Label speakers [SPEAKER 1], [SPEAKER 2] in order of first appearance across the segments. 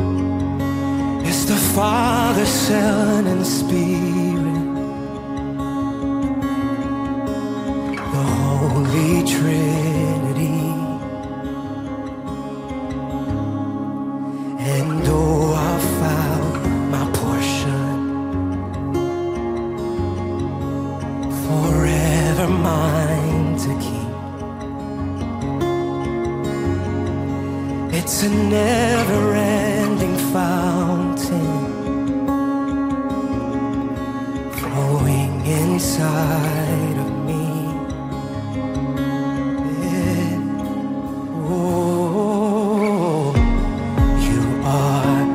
[SPEAKER 1] It's the Father, Son, and Spirit, the Holy Trinity. And oh, I found my portion, forever mine to keep. It's a never-ending fountain flowing inside of me. Yeah. Oh, you are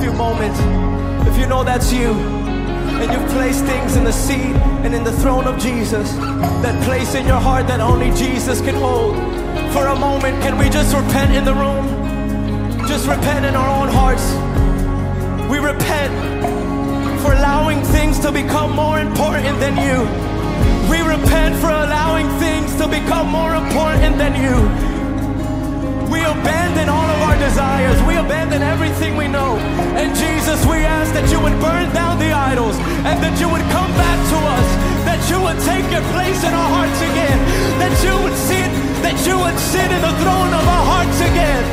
[SPEAKER 1] few moments, if you know that's you, and you've placed things in the seat and in the throne of Jesus, that place in your heart that only Jesus can hold, for a moment, can we just repent in the room? Just repent in our own hearts. We repent for allowing things to become more important than you. We repent for allowing things to become more important than you. We abandon all of our desires. We abandon everything we know. And Jesus, we ask that you would burn down the idols and that you would come back to us, that you would take your place in our hearts again, that you would sit in the throne of our hearts again.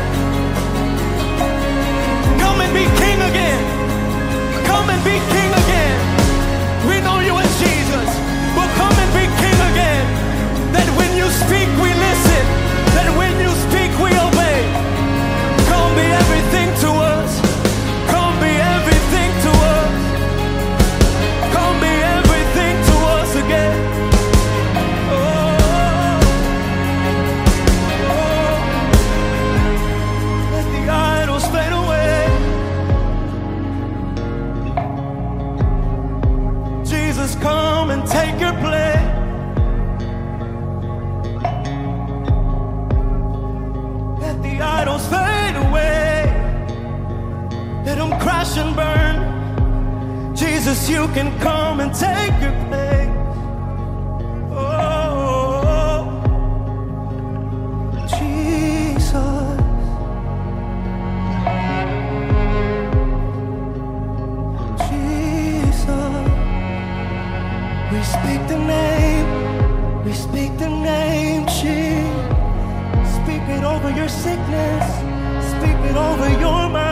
[SPEAKER 1] Come and be king again. Come and be king again. We know you as Jesus, but come and be king again. That when you speak, we listen. That when you speak, we obey. Come be everything to us. Come be everything to us. Come be everything to us again. Oh, oh. Let the idols fade away. Jesus, come and take your place. Let the idols fade away. Let them crash and burn. Jesus, you can come and take your place. Oh, Jesus. Jesus. We speak the name. We speak the name, Jesus. Speak it over your sickness. Speak it over your mind.